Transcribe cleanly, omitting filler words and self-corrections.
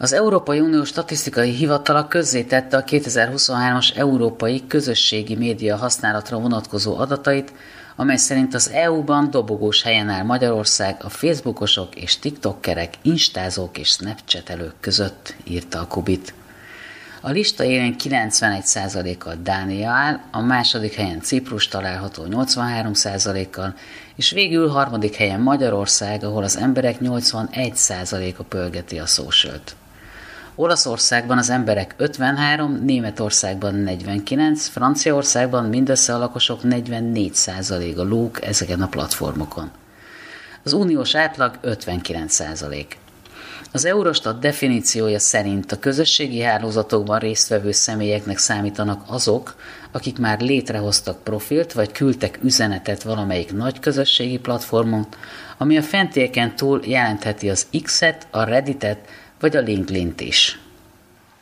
Az Európai Unió Statisztikai Hivatala közzétette a 2023-as európai közösségi média használatra vonatkozó adatait, amely szerint az EU-ban dobogós helyen áll Magyarország a facebookosok és tiktokkerek, instázók és snapchatelők között, írta a Kubit. A lista élén 91%-kal Dánia áll, a második helyen Ciprus található 83%-kal, és végül harmadik helyen Magyarország, ahol az emberek 81%-a pörgeti a socialt. Olaszországban az emberek 53, Németországban 49, Franciaországban mindössze a lakosok 44%-a lóg ezeken a platformokon. Az uniós átlag 59%. Az Eurostat definíciója szerint a közösségi hálózatokban résztvevő személyeknek számítanak azok, akik már létrehoztak profilt vagy küldtek üzenetet valamelyik nagy közösségi platformon, ami a fentieken túl jelentheti az X-et, a Redditet vagy a LinkedIn-t is.